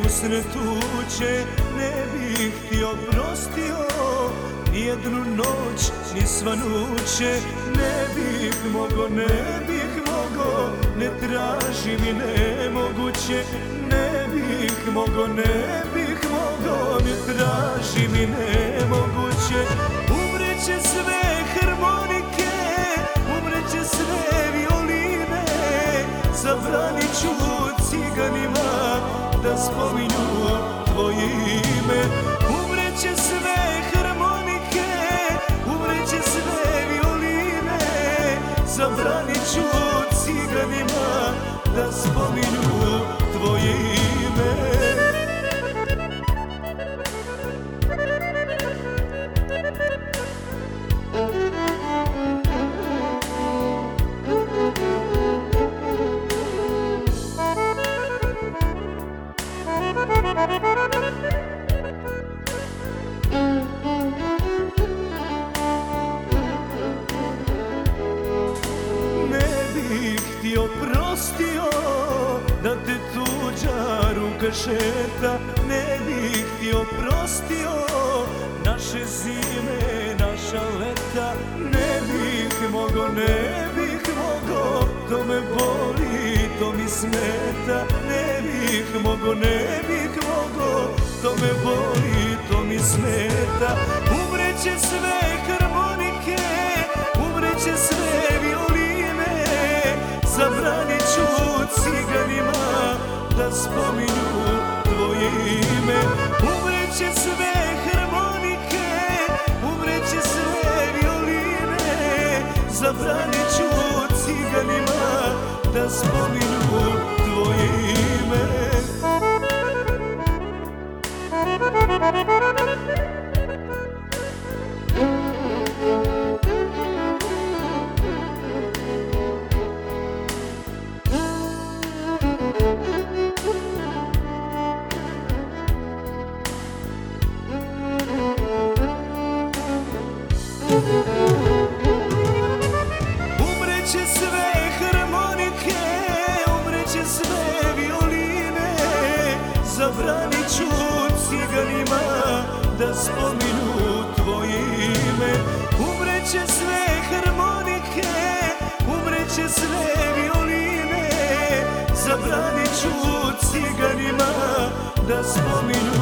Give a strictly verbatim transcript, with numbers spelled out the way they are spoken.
usred tuče ne bih ti oprostio, nijednu noć ni svanuće ne bih mogo, ne bih mogo, ne traži mi nemoguće, ne bih mogo, ne bih mogo, ne traži mi nemoguće. Umreće sve harmonike, umreće sve violine, zabranit ću ciganima da spominju tvoje ime. Umreće sve harmonike, umreće sve violine, zabranit ću ciganima da spominju tvoje ime. Ti oprostio da te tuđa ruka šeta, ne bih ti oprostio naše zime, naša leta, ne bih mogo, ne bih mogo, to me boli, to mi smeta, ne bih mogo, ne bih mogo, to me boli, to mi smeta. Umreće sve harmonike, umreće sve violine, zabranit ću ciganima da spominju tvoje ime. Umreće sve harmonike, umreće sve violine, zabranit ću ciganima da spominju tvoje ime. Umreće sve harmonike, umreće sve violine, zabranit ću ciganima da spominju tvoje ime. Umreće sve harmonike, umreće sve violine, zabranit ću ciganima da spominju